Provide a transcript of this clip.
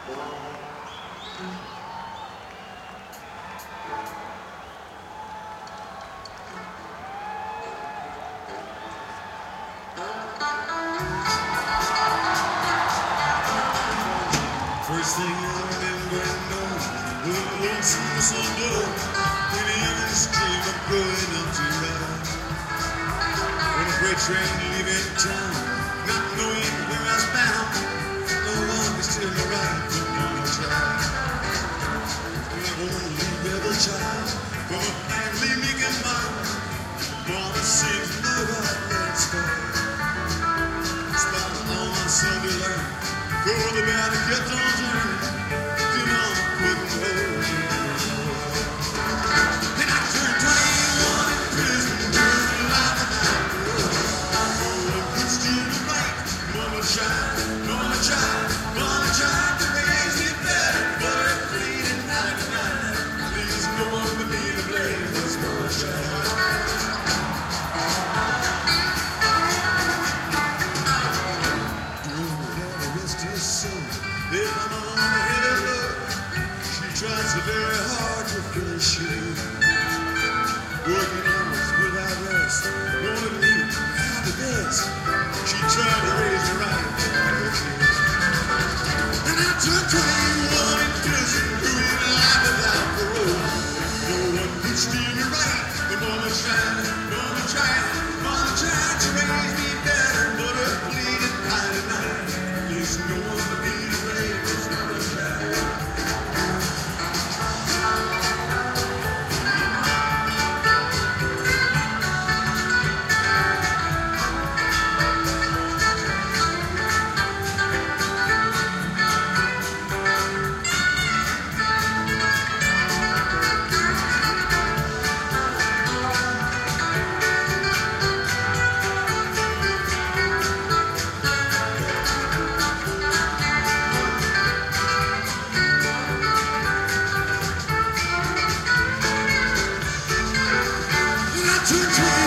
First thing I remember knowing when I won't see the sun blow, when the youngest dream of growing up to ride. On a freight train leaving town, not knowing where I was bound, no one could steer me right, but Mama tried. When I only rebel child from a family making mine, Mama sings love out that sky. Spite all my Sunday life, go the bad and kept on turning, till Mama couldn't hold me anymore. Then I turned 21 in prison, doing life without parole. Oh, I could steer me right. Mama tried to raise me better, but her bleeding 99 leaves no one but me to blame. That's Mama tried. If I'm on the heavy load, she tries so very hard to finish you. Working hours without rest, knowing me how the best. She tried to raise me right, and I took 21 in prison, doing life without parole. No one could steer me right, but Mama tried to raise me better, but her bleeding 99 leaves no one but me. To